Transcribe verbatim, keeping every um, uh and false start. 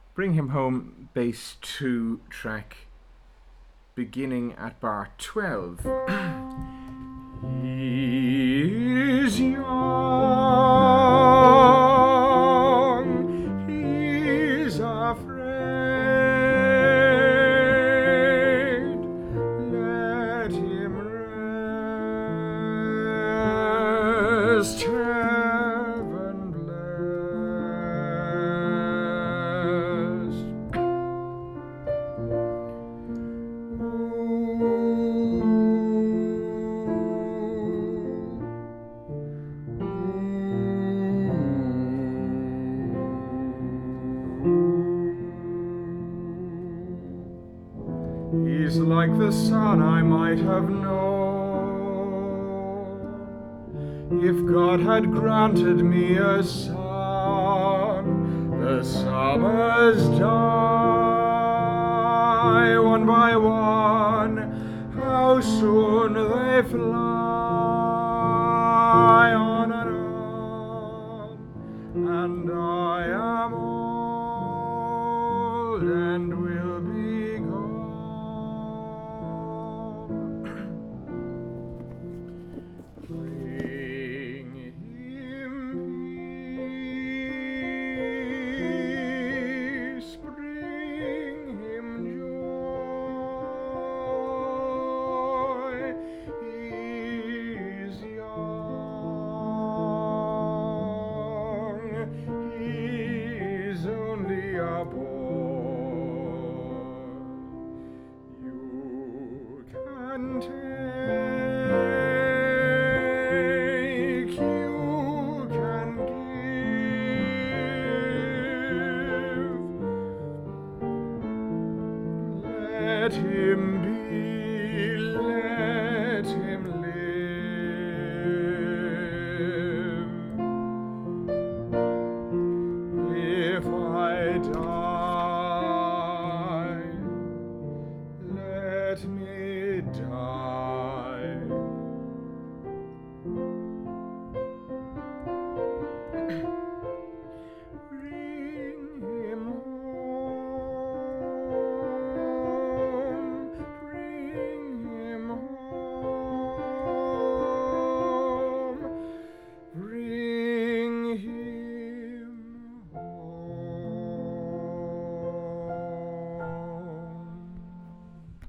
Bring Him Home, bass two track, beginning at bar twelve. He is young, he's afraid, let him rest, heaven blessed. He's like the sun I might have known if God had granted me a son. The summers die one by one, how soon they fly on and on, and I am old and will be gone. Bring him peace, bring him joy. He's young, he's only a boy. You can take, you can give. Let him